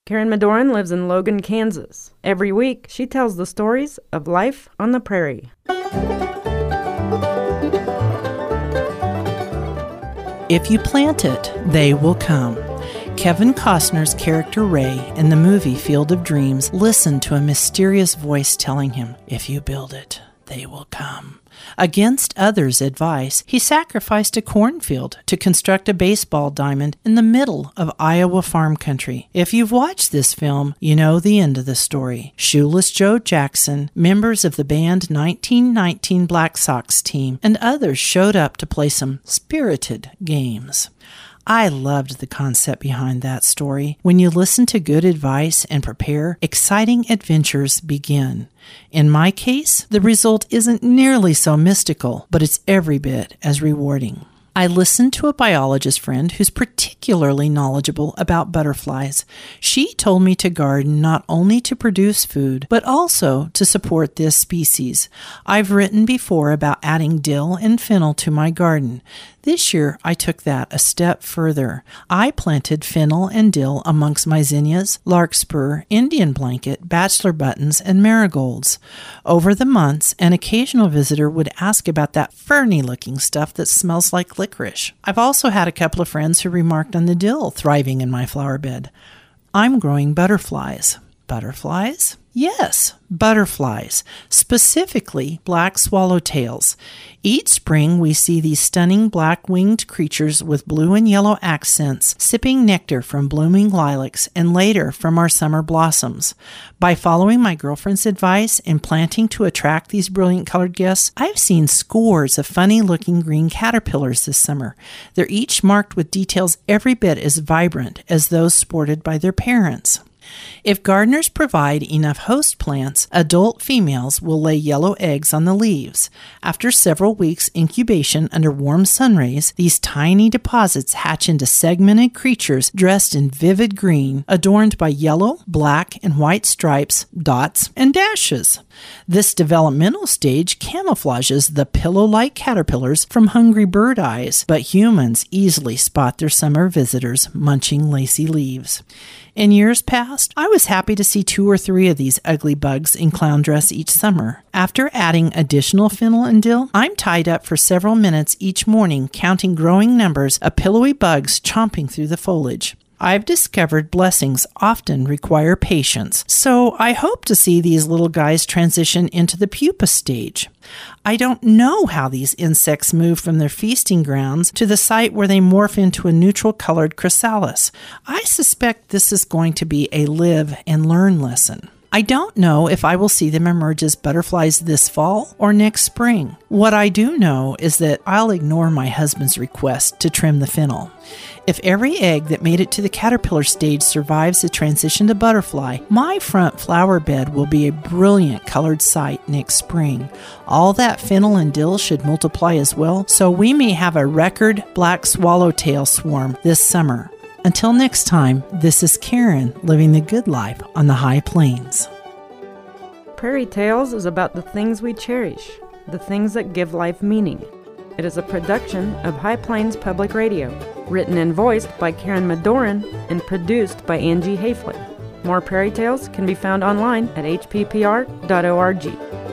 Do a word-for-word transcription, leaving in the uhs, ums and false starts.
Karen Madoran lives in Logan, Kansas. Every week, she tells the stories of life on the prairie. If you plant it, they will come. Kevin Costner's character Ray in the movie Field of Dreams listened to a mysterious voice telling him, if you build it, they will come. Against others' advice, he sacrificed a cornfield to construct a baseball diamond in the middle of Iowa farm country. If you've watched this film, you know the end of the story. Shoeless Joe Jackson, members of the band nineteen nineteen Black Sox team, and others showed up to play some spirited games. I loved the concept behind that story. When you listen to good advice and prepare, exciting adventures begin. In my case, the result isn't nearly so mystical, but it's every bit as rewarding. I listened to a biologist friend who's particularly knowledgeable about butterflies. She told me to garden not only to produce food, but also to support this species. I've written before about adding dill and fennel to my garden. This year, I took that a step further. I planted fennel and dill amongst my zinnias, larkspur, Indian blanket, bachelor buttons, and marigolds. Over the months, an occasional visitor would ask about that ferny-looking stuff that smells like licorice. I've also had a couple of friends who remarked on the dill thriving in my flower bed. I'm growing butterflies. Butterflies? Yes, butterflies, specifically black swallowtails. Each spring we see these stunning black-winged creatures with blue and yellow accents sipping nectar from blooming lilacs and later from our summer blossoms. By following my girlfriend's advice and planting to attract these brilliant colored guests, I've seen scores of funny-looking green caterpillars this summer. They're each marked with details every bit as vibrant as those sported by their parents. If gardeners provide enough host plants, adult females will lay yellow eggs on the leaves. After several weeks' incubation under warm sun rays, these tiny deposits hatch into segmented creatures dressed in vivid green, adorned by yellow, black, and white stripes, dots, and dashes. This developmental stage camouflages the pillow-like caterpillars from hungry bird eyes, but humans easily spot their summer visitors munching lacy leaves. In years past, I was happy to see two or three of these ugly bugs in clown dress each summer. After adding additional fennel and dill, I'm tied up for several minutes each morning counting growing numbers of pillowy bugs chomping through the foliage. I've discovered blessings often require patience, so I hope to see these little guys transition into the pupa stage. I don't know how these insects move from their feasting grounds to the site where they morph into a neutral-colored chrysalis. I suspect this is going to be a live and learn lesson. I don't know if I will see them emerge as butterflies this fall or next spring. What I do know is that I'll ignore my husband's request to trim the fennel. If every egg that made it to the caterpillar stage survives the transition to butterfly, my front flower bed will be a brilliant colored sight next spring. All that fennel and dill should multiply as well, so we may have a record black swallowtail swarm this summer. Until next time, this is Karen living the good life on the high plains. Prairie Tales is about the things we cherish, the things that give life meaning. It is a production of High Plains Public Radio, written and voiced by Karen Madoran and produced by Angie Hayflett. More Prairie Tales can be found online at h p p r dot org.